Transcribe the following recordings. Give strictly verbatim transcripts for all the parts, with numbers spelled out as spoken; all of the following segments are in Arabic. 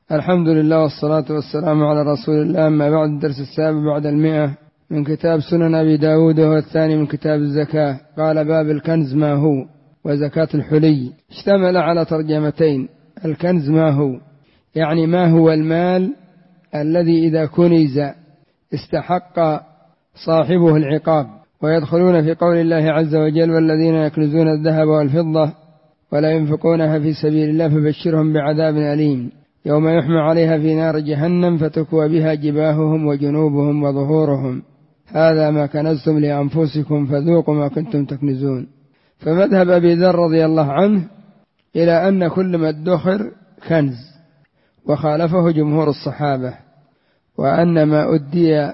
الحمد لله والصلاة والسلام على رسول الله. أما بعد، الدرس السابع بعد المئة من كتاب سنن أبي داود، وهو الثاني من كتاب الزكاة. قال: باب الكنز ما هو وزكاة الحلي. اشتمل على ترجمتين. الكنز ما هو يعني ما هو المال الذي إذا كنز استحق صاحبه العقاب. ويدخلون في قول الله عز وجل: والذين يكنزون الذهب والفضة ولا ينفقونها في سبيل الله فبشرهم بعذاب أليم يوم يحمى عليها في نار جهنم فتكوى بها جباههم وجنوبهم وظهورهم هذا ما كنزتم لأنفسكم فذوقوا ما كنتم تكنزون. فمذهب أبي ذر رضي الله عنه إلى أن كل ما ادخر كنز، وخالفه جمهور الصحابة، وأن ما أدي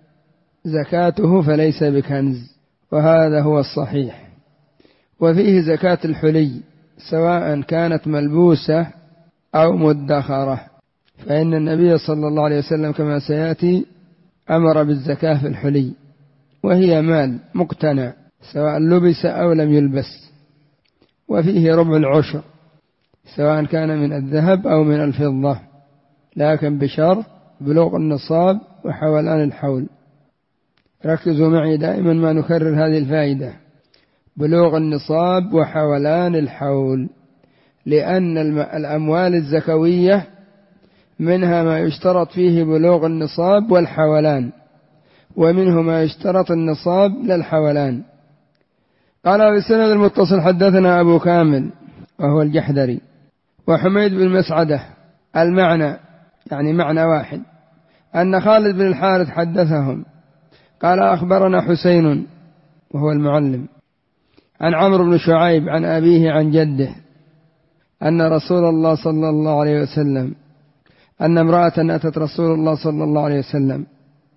زكاته فليس بكنز، وهذا هو الصحيح. وفيه زكاة الحلي سواء كانت ملبوسة أو مدخرة، فإن النبي صلى الله عليه وسلم كما سيأتي أمر بالزكاة في الحلي، وهي مال مقتنع سواء لبس أو لم يلبس. وفيه ربع العشر سواء كان من الذهب أو من الفضة، لكن بشرط بلوغ النصاب وحولان الحول. ركزوا معي دائما ما نكرر هذه الفائدة: بلوغ النصاب وحولان الحول، لأن الأموال الزكوية منها ما يشترط فيه بلوغ النصاب والحولان، ومنه ما يشترط النصاب للحولان. قال: بالسند المتصل حدثنا أبو كامل وهو الجحدري وحميد بن مسعدة. المعنى يعني معنى واحد، أن خالد بن الحارث حدثهم قال: أخبرنا حسين وهو المعلم عن عمرو بن شعيب عن أبيه عن جده أن رسول الله صلى الله عليه وسلم أن امرأة أتت رسول الله صلى الله عليه وسلم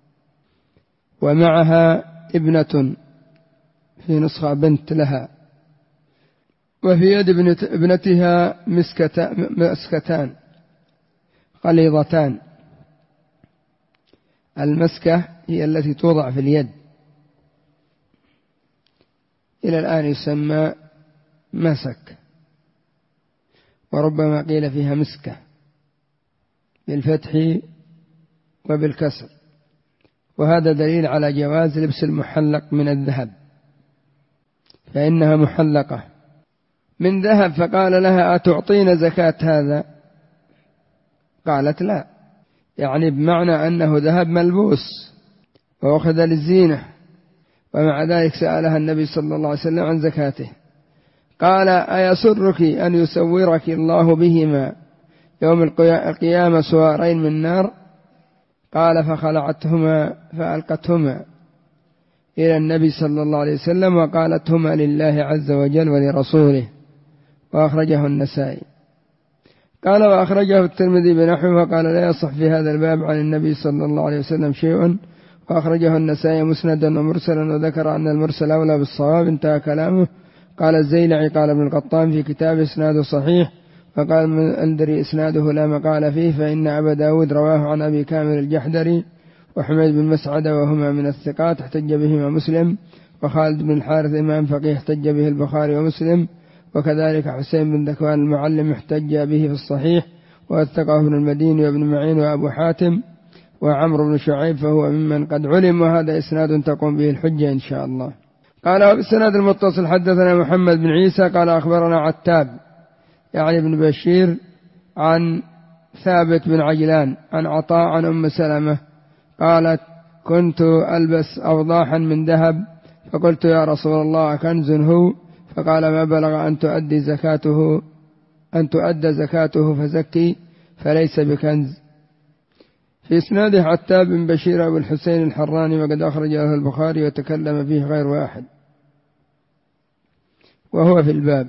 ومعها ابنة، في نسخة بنت لها، وفي يد ابنتها مسكتان غليظتان. المسكة هي التي توضع في اليد، إلى الآن يسمى مسك، وربما قيل فيها مسكة بالفتح وبالكسر. وهذا دليل على جواز لبس المحلق من الذهب، فإنها محلقة من ذهب. فقال لها: أتعطين زكاة هذا؟ قالت: لا، يعني بمعنى أنه ذهب ملبوس وأخذ للزينة، ومع ذلك سألها النبي صلى الله عليه وسلم عن زكاته. قال: أيسرك أن يسورك الله بهما يوم القيامة سوارين من نار؟ قال: فخلعتهما فألقتهما إلى النبي صلى الله عليه وسلم وقالتهما لله عز وجل ولرسوله. وأخرجه النسائي. قال: وأخرجه الترمذي بنحوه، وقال: لا يصح في هذا الباب عن النبي صلى الله عليه وسلم شيء. وأخرجه النسائي مسندا ومرسلا، وذكر أن المرسل أولى بالصواب. انتهى كلامه. قال الزيلعي: قال ابن القطان في كتاب إسناده صحيح، وقال من أندري إسناده لا مقال فيه، فإن أبا داود رواه عن أبي كامل الجحدري وحميد بن مسعدة وهما من الثقات احتج بهما مسلم، وخالد بن الحارث إمام فقيه احتج به البخاري ومسلم، وكذلك حسين بن ذكوان المعلم احتج به في الصحيح، واتقاه ابن المديني وابن معين وأبو حاتم وعمرو بن شعيب، فهو ممن قد علم، وهذا إسناد تقوم به الحجة إن شاء الله. قال: بالسند المتصل حدثنا محمد بن عيسى قال: أخبرنا عتاب يعني بن بشير عن ثابت بن عجلان عن عطاء عن أم سلمة قالت: كنت ألبس أوضاحا من ذهب، فقلت: يا رسول الله كنز هو؟ فقال: ما بلغ أن تؤدي زكاته أن تؤدى زكاته فزكي، فليس بكنز. في إسناده عتاب بن بشير أبو الحسين الحراني، وقد أخرج له البخاري وتكلم فيه غير واحد، وهو في الباب.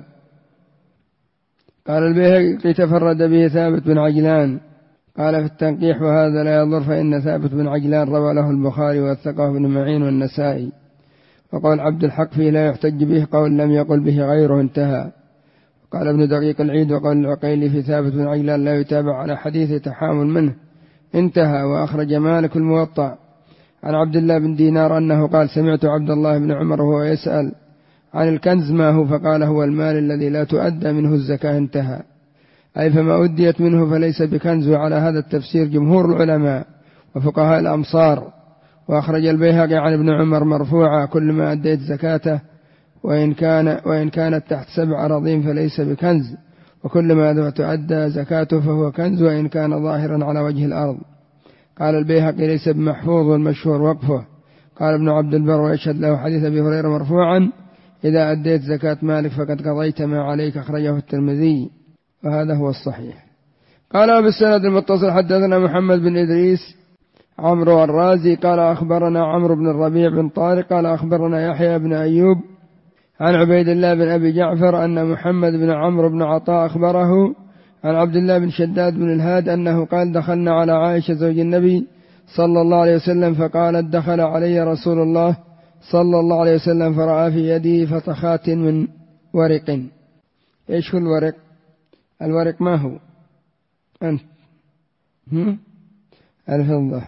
قال البيهقي: تفرد به ثابت بن عجلان. قال في التنقيح: وهذا لا يضر، فإن ثابت بن عجلان روى له البخاري وثقه ابن معين والنسائي. وقال عبد الحق فيه: لا يحتج به قول لم يقل به غيره. انتهى. قال ابن دقيق العيد: وقال العقيلي في ثابت بن عجلان لا يتابع على حديث تحامل منه. انتهى. وأخرج مالك الموطأ عن عبد الله بن دينار أنه قال: سمعت عبد الله بن عمر وهو يسأل عن الكنز ما هو، فقال: هو المال الذي لا تؤدى منه الزكاة. انتهى. أي فما أديت منه فليس بكنز. وعلى هذا التفسير جمهور العلماء وفقهاء الأمصار. وأخرج البيهقي عن ابن عمر مرفوعا: كل ما أديت زكاته وإن, كان وإن كانت تحت سبع أراضين فليس بكنز، وكل ما تؤدى زكاته فهو كنز وإن كان ظاهرا على وجه الأرض. قال البيهقي: ليس بمحفوظ، والمشهور وقفه. قال ابن عبد البر: ويشهد له حديث أبي هريرة مرفوعا: إذا أديت زكاة مالك فقد قضيت ما عليك. أخرجه الترمذي، وهذا هو الصحيح. قال بالسند المتصل: حدثنا محمد بن إدريس عمرو الرازي قال أخبرنا عمرو بن الربيع بن طارق قال أخبرنا يحيى بن أيوب عن عبيد الله بن أبي جعفر أن محمد بن عمرو بن عطاء أخبره عن عبد الله بن شداد بن الهاد أنه قال: دخلنا على عائشة زوج النبي صلى الله عليه وسلم فقالت: دخل علي رسول الله صلى الله عليه وسلم فرأى في يدي فتخات من ورق. إيش هو الورق؟ الورق ما هو؟ أنت هم؟ الفضة.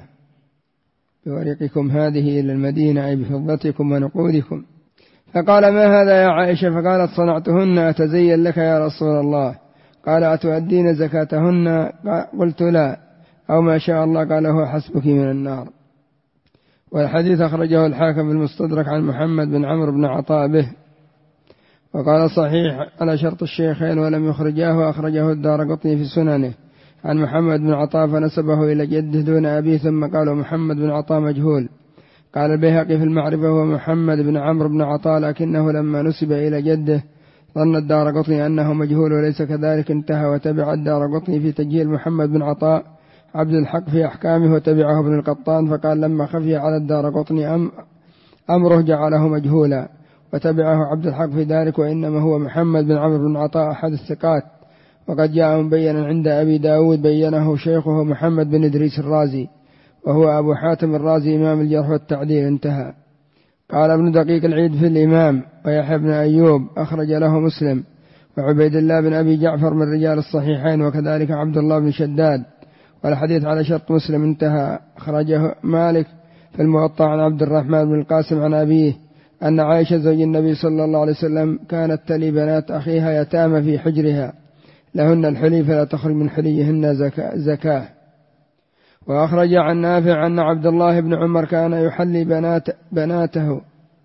بورقكم هذه إلى المدينة، أي بفضتكم ونقودكم. فقال: ما هذا يا عائشة؟ فقالت: صنعتهن أتزين لك يا رسول الله. قال: أتؤدين زكاتهن؟ قلت: لا. أو ما شاء الله. قال: هو حسبك من النار. والحديث أخرجه الحاكم في المستدرك عن محمد بن عمرو بن عطاء به، وقال: صحيح على شرط الشيخين ولم يخرجاه. أخرجه الدارقطني في سننه عن محمد بن عطاء فنسبه إلى جده دون أبيه، ثم قالوا محمد بن عطاء مجهول. قال البيهقي في المعرفة: هو محمد بن عمرو بن عطاء، لكنه لما نسب إلى جده ظن الدارقطني أنه مجهول وليس كذلك. انتهى. وتبع الدارقطني في تجهيل محمد بن عطاء عبد الحق في أحكامه، وتبعه ابن القطان فقال: لما خفي على الدارقطني أم أمره جعله مجهولا. وتبعه عبد الحق في ذلك: وإنما هو محمد بن عمرو بن عطاء أحد الثقات. وقد جاء مبينا عند أبي داود بينه شيخه محمد بن إدريس الرازي، وهو أبو حاتم الرازي إمام الجرح والتعديل. انتهى. قال ابن دقيق العيد في الإمام: ويحيى بن أيوب أخرج له مسلم، وعبيد الله بن أبي جعفر من رجال الصحيحين، وكذلك عبد الله بن شداد، والحديث على شرط مسلم. انتهى. أخرجه مالك في الموطأ عن عبد الرحمن بن القاسم عن أبيه أن عائشة زوج النبي صلى الله عليه وسلم كانت تلي بنات أخيها يتامى في حجرها، لهن الحلي فلا تخرج من حليهن زكاة. وأخرج عن نافع أن عبد الله بن عمر كان يحلي بنات بناته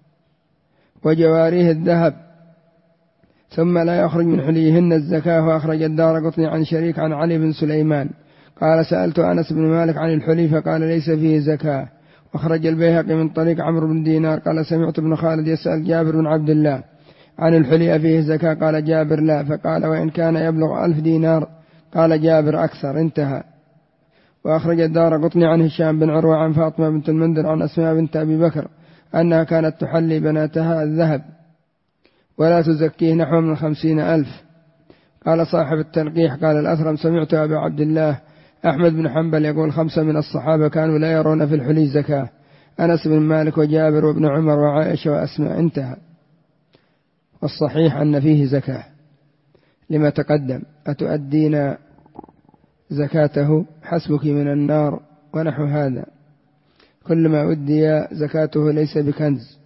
وجواريه الذهب ثم لا يخرج من حليهن الزكاة. وأخرج الدارقطني عن شريك عن علي بن سليمان قال: سألت أنس بن مالك عن الحلي فقال: ليس فيه زكاة. وأخرج البيهقي من طريق عمرو بن دينار قال: سمعت ابن خالد يسأل جابر بن عبد الله عن الحلي فيه زكاة؟ قال جابر: لا. فقال: وإن كان يبلغ ألف دينار؟ قال جابر: أكثر. انتهى. وأخرج الدارقطني عن هشام بن عروة عن فاطمة بنت المنذر عن أسماء بنت أبي بكر أنها كانت تحلي بناتها الذهب ولا تزكيه نحو من خمسين ألف. قال صاحب التنقيح: قال الأثرم: سمعت أبا عبد الله أحمد بن حنبل يقول: خمسة من الصحابة كانوا لا يرون في الحلي زكاة: أنس بن مالك وجابر وابن عمر وعائشة وأسماء. انتهى. والصحيح أن فيه زكاة لما تقدم: أتؤدين زكاته؟ حسبك من النار، ونحو هذا. كل ما أدي زكاته ليس بكنز.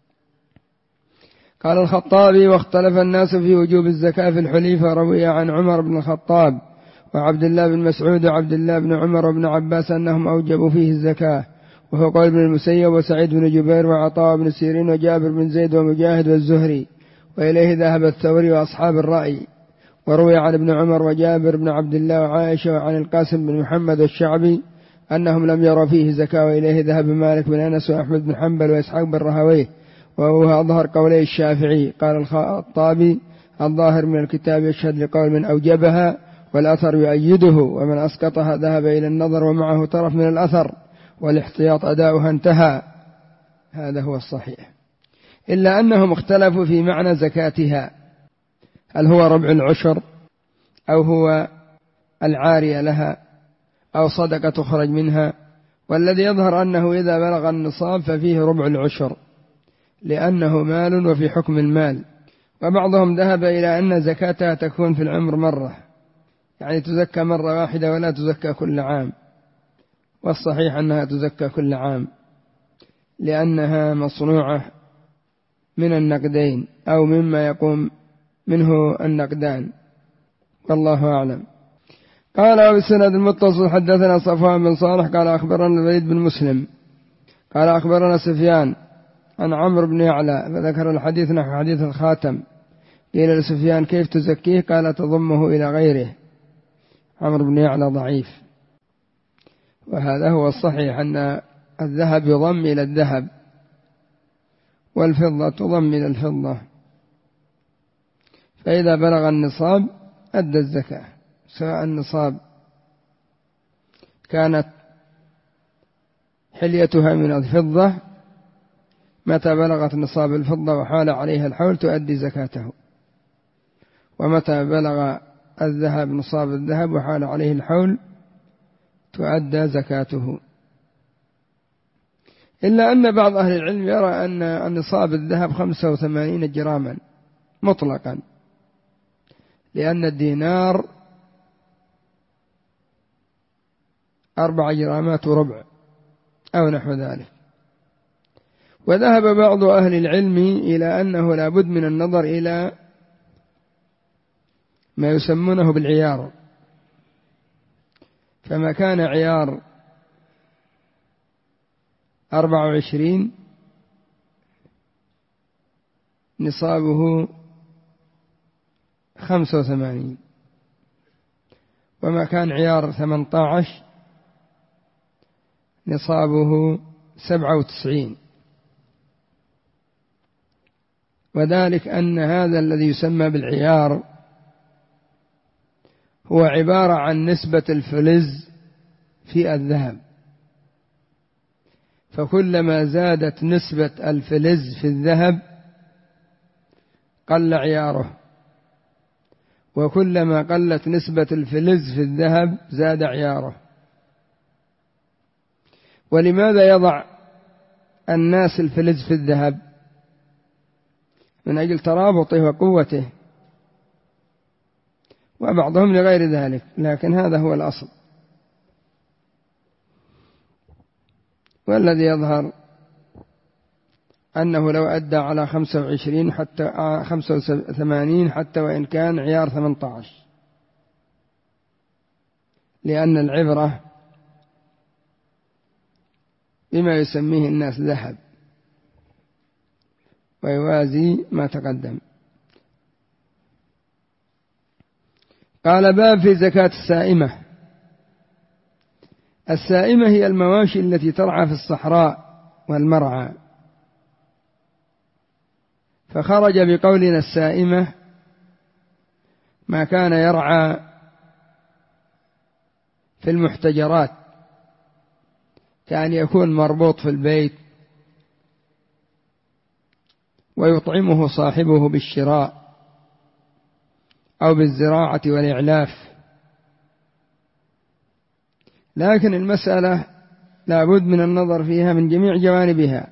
قال الخطابي: واختلف الناس في وجوب الزكاة في الحلي، فروي عن عمر بن الخطاب وعبد الله بن مسعود وعبد الله بن عمر وابن عباس أنهم أوجبوا فيه الزكاة، وهو قول ابن المسيب وسعيد بن جبير وعطاء بن سيرين وجابر بن زيد ومجاهد والزهري، وإليه ذهب الثوري وأصحاب الرأي. وروي عن ابن عمر وجابر بن عبد الله وعائشة وعن القاسم بن محمد والشعبي أنهم لم يروا فيه زكاة، وإليه ذهب مالك بن أنس وأحمد بن حنبل وإسحاق بن راهويه، وهو أظهر قولي الشافعي. قال الخطابي: الظاهر من الكتاب يشهد لقول من أوجبها، والأثر يؤيده، ومن أسقطها ذهب إلى النظر ومعه طرف من الأثر، والاحتياط أداؤها. انتهى. هذا هو الصحيح، إلا أنهم اختلفوا في معنى زكاتها: هل هو ربع العشر، أو هو العارية لها، أو صدقة تخرج منها. والذي يظهر أنه إذا بلغ النصاب ففيه ربع العشر، لأنه مال وفي حكم المال. وبعضهم ذهب إلى أن زكاتها تكون في العمر مرة، يعني تزكى مرة واحدة ولا تزكى كل عام. والصحيح أنها تزكى كل عام، لأنها مصنوعة من النقدين أو مما يقوم منه النقدان. والله أعلم. قال بالسند المتصل حدثنا صفوان بن صالح قال أخبرنا الوليد بن مسلم قال أخبرنا سفيان عن عمرو بن يعلى فذكر الحديث نحو حديث الخاتم. قيل لسفيان كيف تزكيه؟ قال تضمه إلى غيره. عمرو بن يعلى ضعيف، وهذا هو الصحيح أن الذهب يضم إلى الذهب والفضة تضم إلى الفضة، فإذا بلغ النصاب أدى الزكاة، سواء النصاب كانت حليتها من الفضة متى بلغت نصاب الفضة وحال عليها الحول تؤدي زكاته، ومتى بلغ الذهب نصاب الذهب وحال عليه الحول تؤدى زكاته. إلا أن بعض أهل العلم يرى أن نصاب الذهب خمسة وثمانين جراما مطلقا، لأن الدينار أربع جرامات وربع أو نحو ذلك. وذهب بعض أهل العلم إلى أنه لا بد من النظر إلى ما يسمونه بالعيار، فما كان عيار أربع وعشرين نصابه خمسة وثمانين، وما كان عيار ثمانية عشر نصابه سبعة وتسعين. وذلك أن هذا الذي يسمى بالعيار هو عبارة عن نسبة الفلز في الذهب، فكلما زادت نسبة الفلز في الذهب قل عياره، وكلما قلت نسبة الفلز في الذهب زاد عياره. ولماذا يضع الناس الفلز في الذهب؟ من أجل ترابطه وقوته، وبعضهم لغير ذلك، لكن هذا هو الأصل. والذي يظهر أنه لو أدى على خمسة وعشرين حتى خمسة وثمانين حتى وإن كان عيار ثمانية عشر، لأن العبرة بما يسميه الناس ذهب ويوازي ما تقدم. قال باب في زكاة السائمة. السائمة هي المواشي التي ترعى في الصحراء والمرعى، فخرج بقولنا السائمة ما كان يرعى في المحتجرات، كان يكون مربوط في البيت ويطعمه صاحبه بالشراء أو بالزراعة والإعلاف. لكن المسألة لا بد من النظر فيها من جميع جوانبها،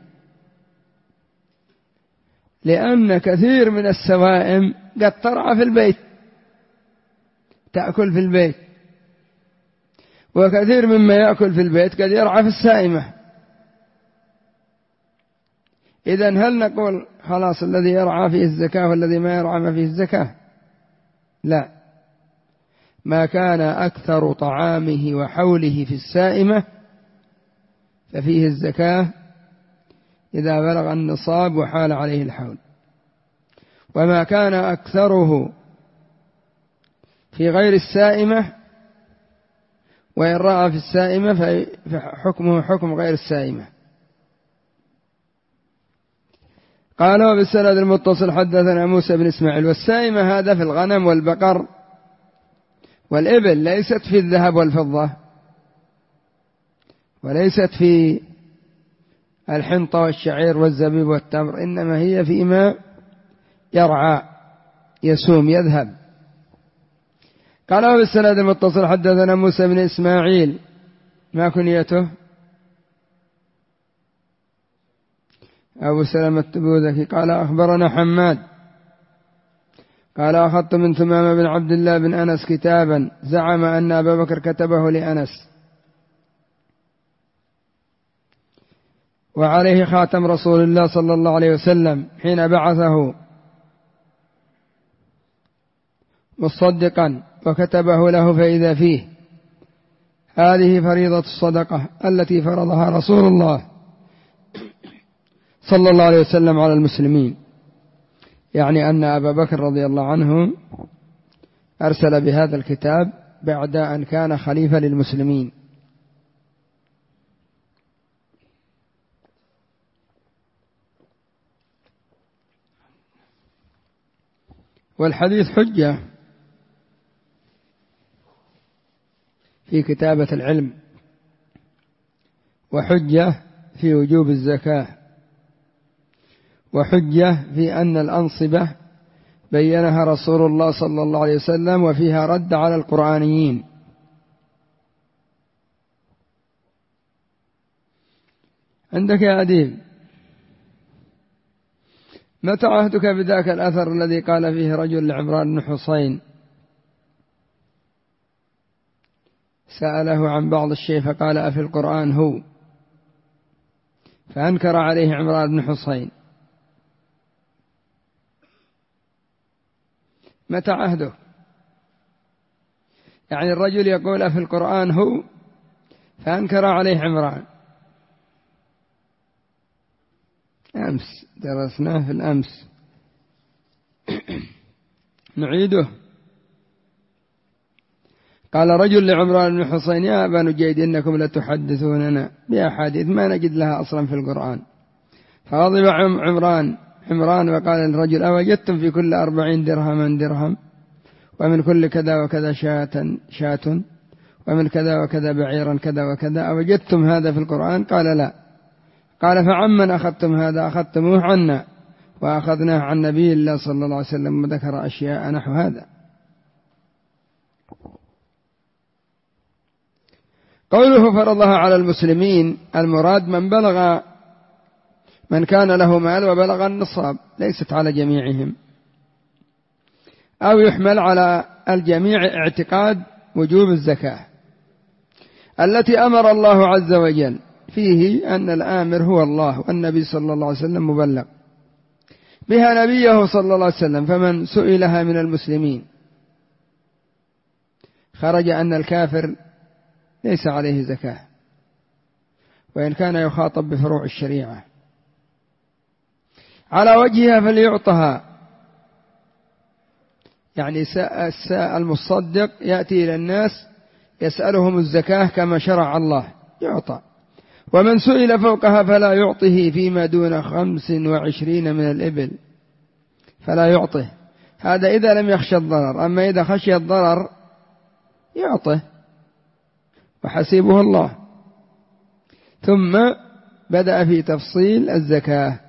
لأن كثير من السوائم قد ترعى في البيت تأكل في البيت، وكثير مما يأكل في البيت قد يرعى في السائمة. إذن هل نقول خلاص الذي يرعى فيه الزكاة والذي ما يرعى ما فيه الزكاة؟ لا، ما كان أكثر طعامه وحوله في السائمة ففيه الزكاة إذا بلغ النصاب وحال عليه الحول، وما كان أكثره في غير السائمة وإن رأى في السائمة فحكمه حكم غير السائمة. قال وبالسند المتصل حدثنا موسى بن إسماعيل. والسائمة هذا في الغنم والبقر والإبل، ليست في الذهب والفضة، وليست في الحنطة والشعير والزبيب والتمر، إنما هي فيما يرعى يسوم يذهب. قال وبالسند المتصل حدثنا موسى بن إسماعيل. ما كنيته؟ أبو سلمة التبوذكي. قال أخبرنا حماد قال أخذت من ثمامة بن عبد الله بن أنس كتابا زعم أن أبا بكر كتبه لأنس وعليه خاتم رسول الله صلى الله عليه وسلم حين بعثه مصدقا وكتبه له فإذا فيه. هذه فريضة الصدقة التي فرضها رسول الله صلى الله عليه وسلم على المسلمين، يعني أن أبا بكر رضي الله عنه أرسل بهذا الكتاب بعد أن كان خليفة للمسلمين. والحديث حجة في كتابة العلم، وحجة في وجوب الزكاة، وحجة في أن الأنصبة بينها رسول الله صلى الله عليه وسلم وفيها رد على القرآنيين. عندك يا أديب، متى عهدك بذاك الأثر الذي قال فيه رجل لعمران بن حصين سأله عن بعض الشيء فقال أفي القرآن هو، فأنكر عليه عمران بن حصين؟ متى عهده؟ يعني الرجل يقول أفي القرآن هو، فأنكر عليه عمران. أمس درسناه في الأمس نعيده. قال رجل لعمران بن حصين يا أبا نجيد إنكم لتحدثوننا بأحاديث ما نجد لها أصلا في القرآن. فغضب عمران عمران وقال للرجل أوجدتم في كل أربعين درهما درهم، ومن كل كذا وكذا شاة شاة، ومن كذا وكذا بعيرا كذا وكذا، أوجدتم هذا في القرآن؟ قال لا. قال فعمن أخذتم هذا؟ أخذتموه عنا وأخذناه عن نبي الله صلى الله عليه وسلم، وذكر أشياء نحو هذا. قوله فرضها على المسلمين، المراد من بلغ من كان له مال وبلغ النصاب، ليست على جميعهم. أو يحمل على الجميع اعتقاد وجوب الزكاة التي أمر الله عز وجل فيه أن الآمر هو الله، والنبي صلى الله عليه وسلم مبلغ بها نبيه صلى الله عليه وسلم. فمن سئلها من المسلمين خرج أن الكافر ليس عليه زكاة، وإن كان يخاطب بفروع الشريعة على وجهها فليعطها. يعني المصدق يأتي إلى الناس يسألهم الزكاة كما شرع الله يعطى، ومن سئل فوقها فلا يعطه فيما دون خمس وعشرين من الإبل فلا يعطه. هذا إذا لم يخشى الضرر، أما إذا خشي الضرر يعطه وحسيبه الله. ثم بدأ في تفصيل الزكاة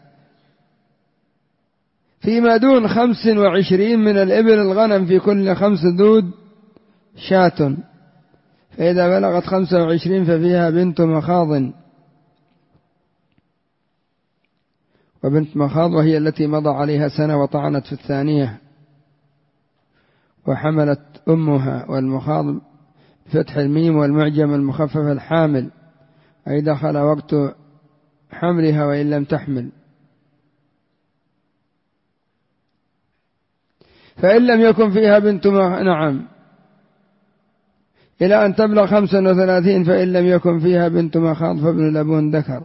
فيما دون خمس وعشرين من الإبل، الغنم في كل خمس ذود شاة، فإذا بلغت خمسة وعشرين ففيها بنت مخاض. وبنت مخاض وهي التي مضى عليها سنة وطعنت في الثانية وحملت أمها، والمخاض بفتح الميم والمعجم المخفف الحامل، أي دخل وقت حملها وإن لم تحمل. فإن لم يكن فيها بنت مخاض نعم إلى أن تبلغ خمسا وثلاثين، فإن لم يكن فيها بنت مخاض فابن لبون ذكر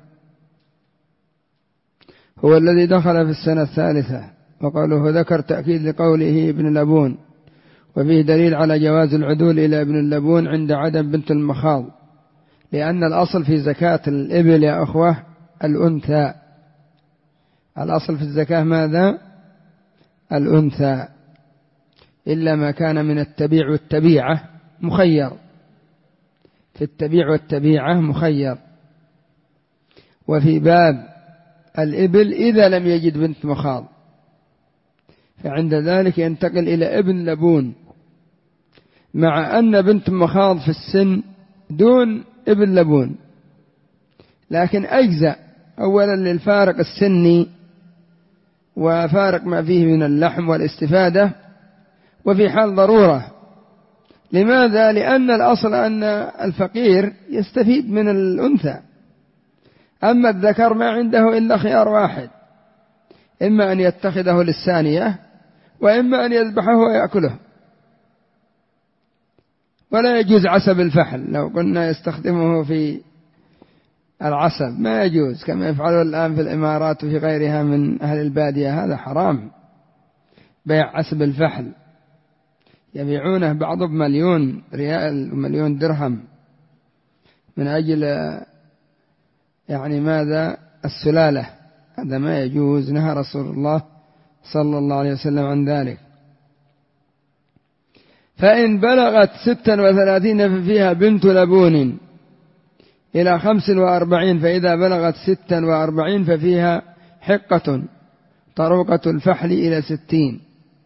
هو الذي دخل في السنة الثالثة. وقوله ذكر تأكيد لقوله ابن لبون، وفيه دليل على جواز العدول إلى ابن اللبون عند عدم بنت المخاض، لأن الأصل في زكاة الإبل يا أخوة الأنثى. الأصل في الزكاة ماذا؟ الأنثى، إلا ما كان من التبيع والتبيعة مخير. في التبيع والتبيعة مخير. وفي باب الإبل إذا لم يجد بنت مخاض فعند ذلك ينتقل إلى ابن لبون، مع أن بنت مخاض في السن دون ابن لبون، لكن أجزأ أولا للفارق السني وفارق ما فيه من اللحم والاستفادة، وفي حال ضرورة. لماذا؟ لأن الأصل أن الفقير يستفيد من الأنثى، أما الذكر ما عنده إلا خيار واحد، إما أن يتخذه للثانية وإما أن يذبحه ويأكله. ولا يجوز عسب الفحل. لو قلنا يستخدمه في العسب ما يجوز، كما يفعله الآن في الإمارات وفي غيرها من أهل البادية، هذا حرام بيع عسب الفحل، يبيعونه بعضه بمليون ريال ومليون درهم من أجل يعني ماذا؟ السلالة. هذا ما يجوز، نهى رسول الله صلى الله عليه وسلم عن ذلك. فإن بلغت ستا وثلاثين ففيها بنت لبون إلى خمس وأربعين، فإذا بلغت ستا وأربعين ففيها حقة طروقة الفحل إلى ستين.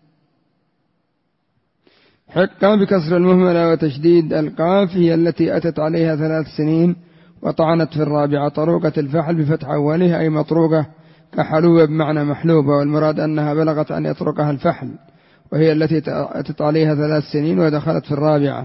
حقة بكسر المهملة وتشديد القاف هي التي أتت عليها ثلاث سنين وطعنت في الرابعة. طروقة الفحل بفتح أوله أي مطروقة كحلوبة بمعنى محلوبة، والمراد أنها بلغت أن يطرقها الفحل، وهي التي أتت عليها ثلاث سنين ودخلت في الرابعة.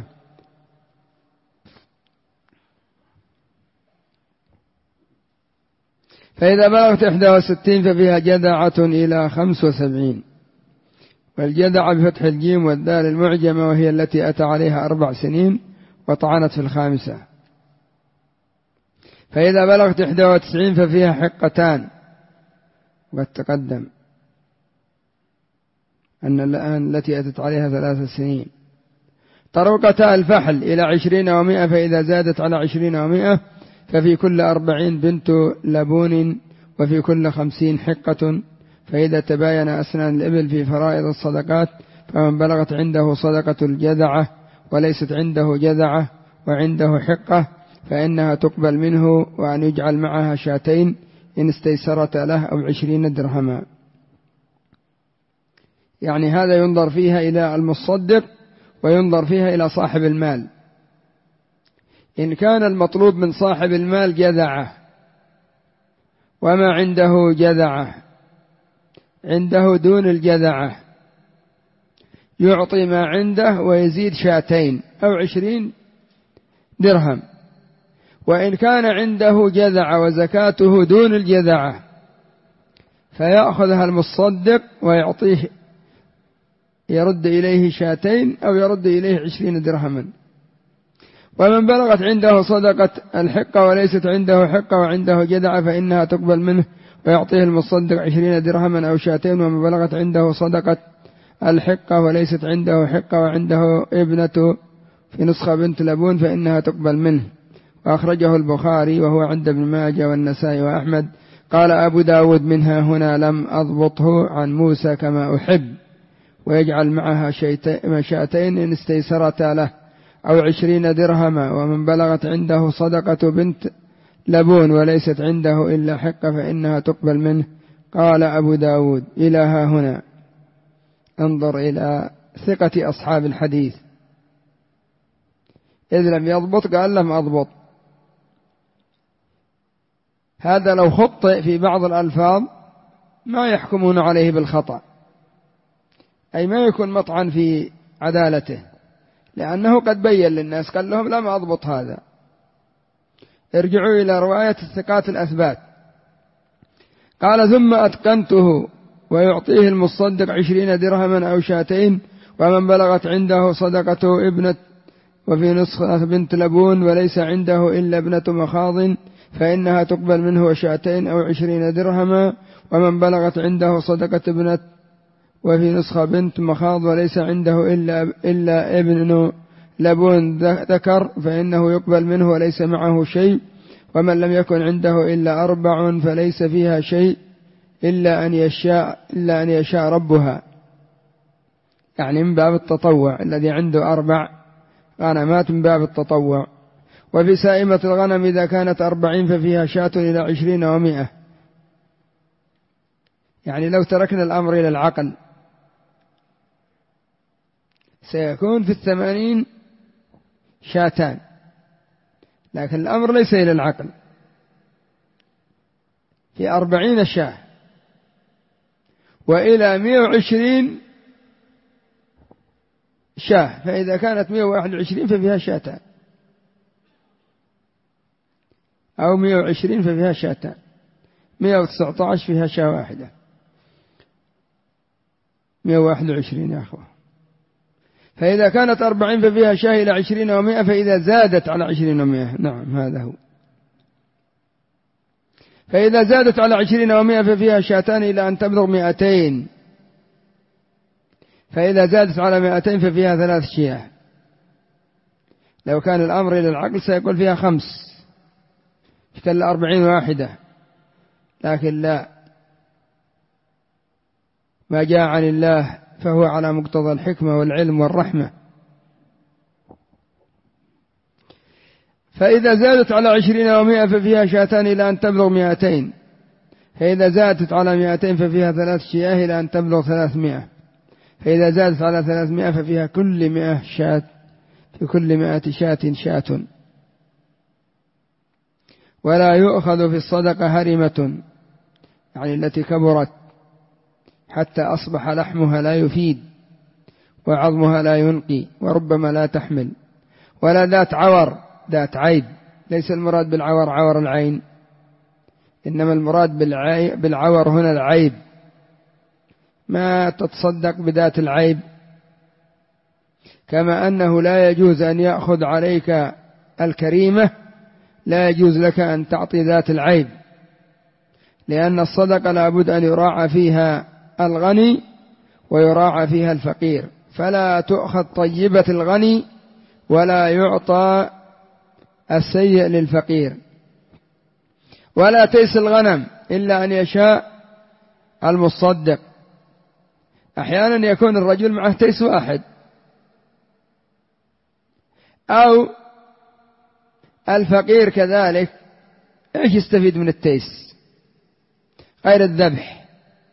فإذا بلغت إحدى وستين ففيها جذعة إلى خمس وسبعين، والجذعة بفتح الجيم والدال المعجمة، وهي التي أتى عليها أربع سنين وطعنت في الخامسة. فإذا بلغت إحدى وتسعين ففيها حقتان، وقد تقدم أن الآن التي أتت عليها ثلاث سنين. طروقتا الفحل إلى عشرين ومائة، فإذا زادت على عشرين ومائة ففي كل أربعين بنت لبون، وفي كل خمسين حقة. فإذا تباين أسنان الإبل في فرائض الصدقات، فمن بلغت عنده صدقة الجذعة وليست عنده جذعة وعنده حقة فإنها تقبل منه، وأن يجعل معها شاتين إن استيسرت له أو عشرين درهما. يعني هذا ينظر فيها إلى المصدق وينظر فيها إلى صاحب المال. إن كان المطلوب من صاحب المال جذعة وما عنده جذعة، عنده دون الجذعة، يعطي ما عنده ويزيد شاتين أو عشرين درهم. وإن كان عنده جذعة وزكاته دون الجذعة فيأخذها المصدق ويعطيه، يرد إليه شاتين أو يرد إليه عشرين درهما. ومن بلغت عنده صدقة الحقة وليست عنده حقة وعنده جذعة فإنها تقبل منه ويعطيه المصدق عشرين درهما أو شاتين. ومن بلغت عنده صدقة الحقة وليست عنده حقة وعنده ابنة في نسخة بنت لبون فإنها تقبل منه. وأخرجه البخاري وهو عند ابن ماجه والنسائي وأحمد. قال أبو داود منها هنا لم أضبطه عن موسى كما أحب، ويجعل معها شاتين إن استيسرتا له أو عشرين درهما. ومن بلغت عنده صدقة بنت لبون وليست عنده إلا حقة فإنها تقبل منه. قال أبو داود إلى ها هنا. انظر إلى ثقة أصحاب الحديث، إذ لم يضبط قال لم أضبط. هذا لو خطئ في بعض الألفاظ ما يحكمون عليه بالخطأ، أي ما يكون مطعن في عدالته، لأنه قد بين للناس قال لهم لم أضبط هذا. ارجعوا إلى رواية الثقات الأثبات. قال ثم أتقنته ويعطيه المصدق عشرين درهما أو شاتين. ومن بلغت عنده صدقته ابنة وفي نسخة بنت لبون وليس عنده إلا ابنة مخاض فإنها تقبل منه شاتين أو عشرين درهما. ومن بلغت عنده صدقة ابنة وفي نسخة بنت مخاض وليس عنده إلا, إلا ابن لبون ذكر فإنه يقبل منه وليس معه شيء. ومن لم يكن عنده إلا أربع فليس فيها شيء إلا أن يشاء, إلا أن يشاء ربها، يعني من باب التطوع. الذي عنده أربع غنمات من باب التطوع. وفي سائمة الغنم إذا كانت أربعين ففيها شاة إلى عشرين ومائة. يعني لو تركنا الأمر إلى العقل سيكون في الثمانين شاتان، لكن الأمر ليس إلى العقل، في أربعين شاة وإلى مئة وعشرين شاة. فإذا كانت مئة وواحد وعشرين ففيها شاتان أو مئة وعشرين ففيها شاتان. مئة وتسعة عشر فيها شاة واحدة. مئة وواحد وعشرين يا أخوة. فإذا كانت أربعين ففيها شاة إلى عشرين ومائة، فإذا زادت على عشرين ومائة. نعم هذا هو. فإذا زادت على عشرين ومائة ففيها شاتان إلى أن تبلغ مائتين، فإذا زادت على مائتين ففيها ثلاث شياه. لو كان الأمر إلى العقل سيقول فيها خمس، كل أربعين واحدة، لكن لا، ما جاء عن الله فهو على مقتضى الحكمة والعلم والرحمة. فإذا زادت على عشرين ومائة ففيها شاتان إلى أن تبلغ مائتين، فإذا زادت على مائتين ففيها ثلاث شياه إلى أن تبلغ ثلاثمائة، فإذا زادت على ثلاثمائة ففيها كل مائة شاة، في كل مائة شاة شاة. ولا يؤخذ في الصدقة هرمة، يعني التي كبرت حتى أصبح لحمها لا يفيد وعظمها لا ينقي وربما لا تحمل، ولا ذات عور، ذات عيب. ليس المراد بالعور عور العين، إنما المراد بالعور هنا العيب، ما تتصدق بذات العيب. كما أنه لا يجوز أن يأخذ عليك الكريمة، لا يجوز لك أن تعطي ذات العيب، لأن الصدقة لابد أن يراعى فيها الغني ويراعى فيها الفقير، فلا تؤخذ طيبة الغني ولا يعطى السيء للفقير. ولا تيس الغنم إلا أن يشاء المصدق. أحيانا يكون الرجل معه تيس واحد، أو الفقير كذلك، إيش يستفيد من التيس غير الذبح؟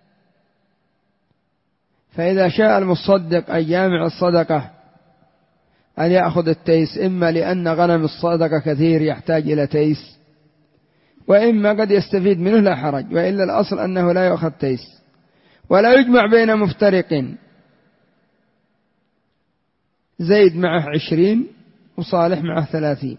فإذا شاء المصدق أن يجامع الصدقة أن يأخذ التيس، إما لأن غنم الصدقة كثير يحتاج إلى تيس، وإما قد يستفيد منه لا حرج، وإلا الأصل أنه لا يأخذ تيس. ولا يجمع بين مفترق، زيد معه عشرين وصالح معه ثلاثين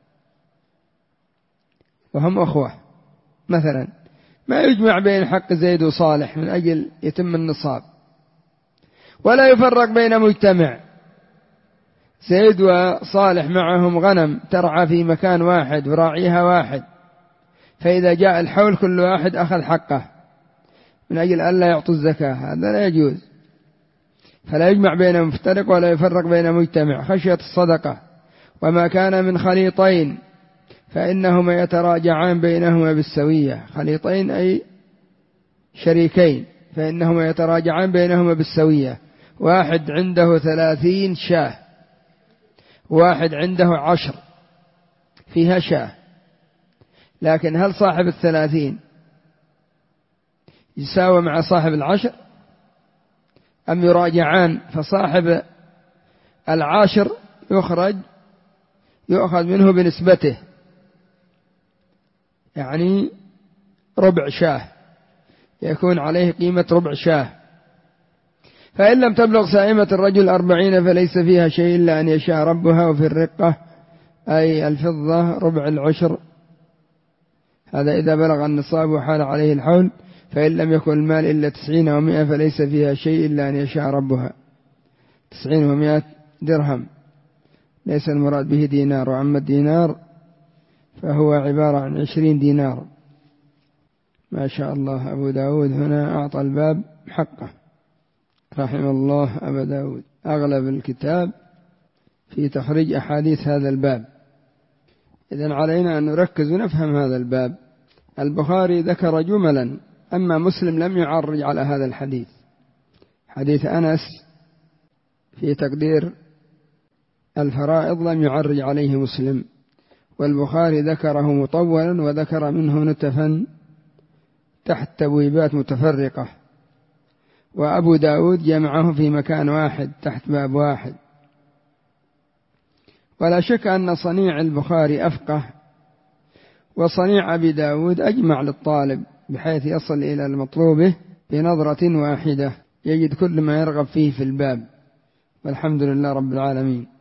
وهم أخوة مثلا، ما يجمع بين حق زيد وصالح من أجل يتم النصاب. ولا يفرق بين مجتمع، زيد وصالح معهم غنم ترعى في مكان واحد وراعيها واحد، فإذا جاء الحول كل واحد أخذ حقه من أجل أن لا يعطوا الزكاة، هذا لا يجوز. فلا يجمع بين مفترق ولا يفرق بين مجتمع خشية الصدقة. وما كان من خليطين فإنهما يتراجعان بينهما بالسوية. خليطين أي شريكين، فإنهما يتراجعان بينهما بالسوية. واحد عنده ثلاثين شاه، واحد عنده عشر فيها شاه، لكن هل صاحب الثلاثين يساوي مع صاحب العشر أم يراجعان؟ فصاحب العاشر يخرج يؤخذ منه بنسبته، يعني ربع شاه، يكون عليه قيمة ربع شاه. فإن لم تبلغ سائمة الرجل أربعين فليس فيها شيء إلا أن يشاء ربها. وفي الرقة أي الفضة ربع العشر، هذا إذا بلغ النصاب وحال عليه الحول. فإن لم يكن المال إلا تسعين ومائة فليس فيها شيء إلا أن يشاء ربها. تسعين ومائة درهم، ليس المراد به دينار، وأما الدينار فهو عبارة عن عشرين دينار. ما شاء الله. أبو داود هنا أعطى الباب حقه رحمه الله. أبو داود أغلب الكتاب في تخريج أحاديث هذا الباب، إذن علينا أن نركز ونفهم هذا الباب. البخاري ذكر جملا، أما مسلم لم يعرج على هذا الحديث، حديث أنس في تقدير الفرائض لم يعرج عليه مسلم، والبخاري ذكره مطولا وذكر منه نتفا تحت تبويبات متفرقة، وأبو داود جمعه في مكان واحد تحت باب واحد. ولا شك أن صنيع البخاري أفقه، وصنيع أبي داود أجمع للطالب بحيث يصل إلى المطلوبه بنظرة واحدة، يجد كل ما يرغب فيه في الباب. والحمد لله رب العالمين.